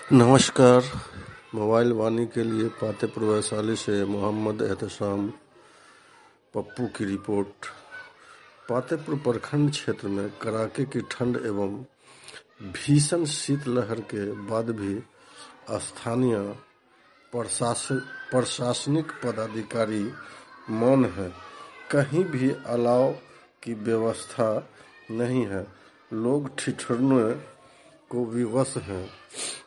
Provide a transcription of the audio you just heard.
नमस्कार। मोबाइल वाणी के लिए पातेपुर वैशाली से मोहम्मद एहतशाम पप्पू की रिपोर्ट। पातेपुर प्रखंड क्षेत्र में कड़ाके की ठंड एवं भीषण शीतलहर के बाद भी स्थानीय प्रशासनिक पदाधिकारी मौन हैं। कहीं भी अलाव की व्यवस्था नहीं है। लोग ठिठुरने को विवश हैं।